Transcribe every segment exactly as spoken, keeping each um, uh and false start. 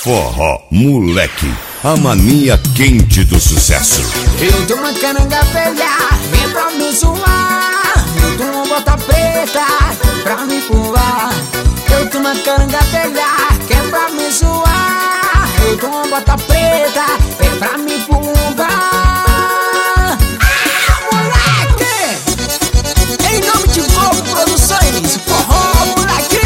Forró Moleque, a mania quente do sucesso. Eu tô uma caranga velha, vem pra me zoar. Eu tô uma bota preta, pra me voar. Eu tô uma caranga velha, que é pra me zoar. Eu tô uma bota preta, é pra me voar. Ah, moleque! Em nome de Globo Produções, Forró Moleque.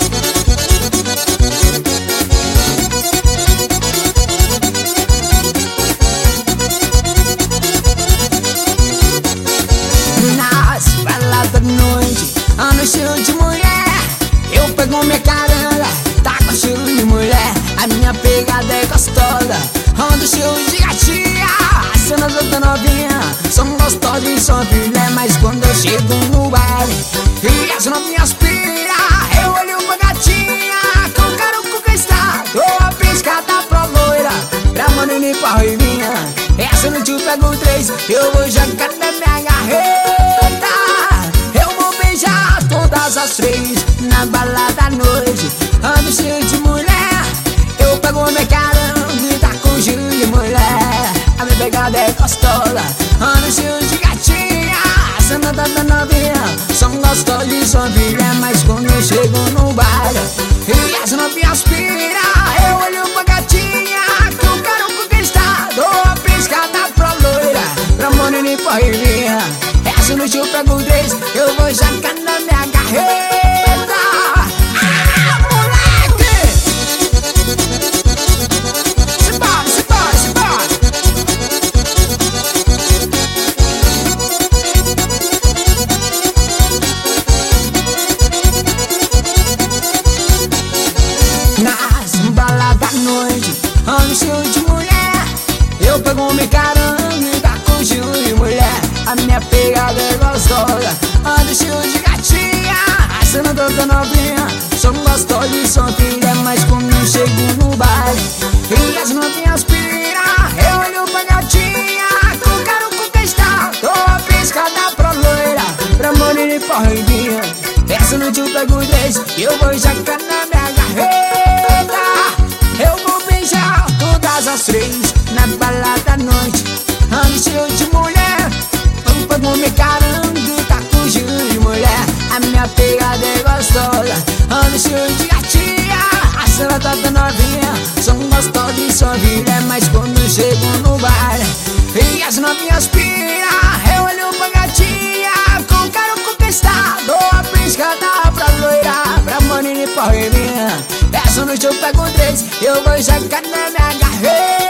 Nas baladas da noite, ando cheio de mulher. Eu pego minha caranga, tá com cheiro de mulher. A minha pegada é gostosa, ando cheio de gatinha. As cenas da novinha são gostosas e são filé. Mas quando eu chego no baile e as novinhas pira, eu olho pra gatinha que eu quero conquistar. Dou a piscada pra loira, pra morena e pra ruivinha. Essa noite eu pego três, eu vou jogar na minha garreta. Eu vou beijar todas as três na balada à noite. Ando cheio de mulher, eu pego minha caramba e tá com cheiro de mulher. A minha pegada é gostosa, ando cheio de gatinha. A cena da novinha são gostosas e são filha. Mas quando eu chego no baile e as novinhas pira, eu olho pra gatinha que eu quero conquistar. Dou a piscada pra loira, pra morena e pra ruivinha. Essa noite eu pego três, eu vou jogar na minha garreta. Ah, moleque! Simbora, simbora, simbora! Nas baladas da noite, ando cheio de mulher. Eu pego minha caranga e tá com cheiro de mulher. A minha pegada é gostosa, ando cheio de gatinha. A cena toda novinha são gostosas e são filha. Mas quando eu chego no baile e as novinhas pira, eu olho pra gatinha que eu quero conquistar. Dou a piscada pra loira, pra morena e pra ruivinha. Essa noite eu pego três, eu vou jogar na minha garreta. Eu vou beijar todas as três na balada à noite. Ando cheio de mulher, eu pego minha caranga e tá com cheiro de mulher. A minha pegada é gostosa, ando cheio de gatinha. A cena tá da novinha são gostosas e são filha. Mas quando eu chego no baile e as novinhas pira, eu olho pra gatinha que eu quero conquistar. Dou a piscada pra loira, pra morena e pra ruivinha. Essa noite eu pego três, eu vou jogar na minha garreta.